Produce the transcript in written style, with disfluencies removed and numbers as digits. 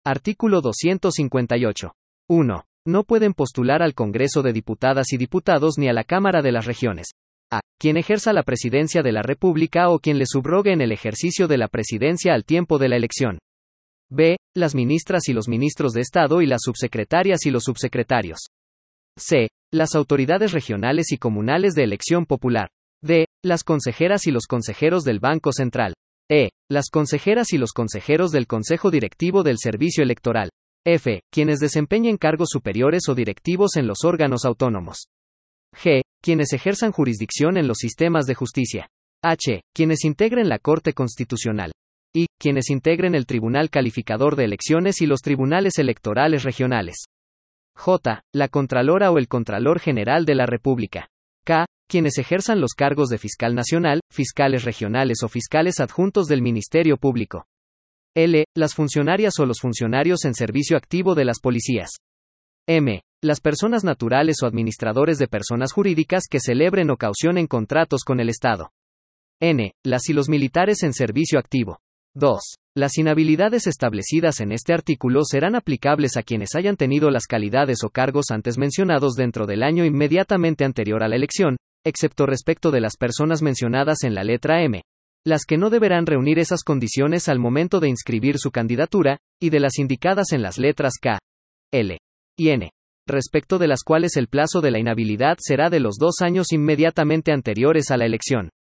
Artículo 258. 1. No pueden postular al Congreso de Diputadas y Diputados ni a la Cámara de las Regiones. A. Quien ejerza la presidencia de la República o quien le subrogue en el ejercicio de la presidencia al tiempo de la elección. B. Las ministras y los ministros de Estado y las subsecretarias y los subsecretarios. C. Las autoridades regionales y comunales de elección popular. D. Las consejeras y los consejeros del Banco Central. E. Las consejeras y los consejeros del Consejo Directivo del Servicio Electoral. F. Quienes desempeñen cargos superiores o directivos en los órganos autónomos. G. Quienes ejerzan jurisdicción en los sistemas de justicia. H. Quienes integren la Corte Constitucional. I. Quienes integren el Tribunal Calificador de Elecciones y los tribunales electorales regionales. J. La Contralora o el Contralor General de la República. K. Quienes ejerzan los cargos de fiscal nacional, fiscales regionales o fiscales adjuntos del Ministerio Público. L. Las funcionarias o los funcionarios en servicio activo de las policías. M. Las personas naturales o administradores de personas jurídicas que celebren o caucionen contratos con el Estado. N. Las y los militares en servicio activo. 2. Las inhabilidades establecidas en este artículo serán aplicables a quienes hayan tenido las calidades o cargos antes mencionados dentro del año inmediatamente anterior a la elección, excepto respecto de las personas mencionadas en la letra M, las que no deberán reunir esas condiciones al momento de inscribir su candidatura, y de las indicadas en las letras K, L y N, respecto de las cuales el plazo de la inhabilidad será de los 2 años inmediatamente anteriores a la elección.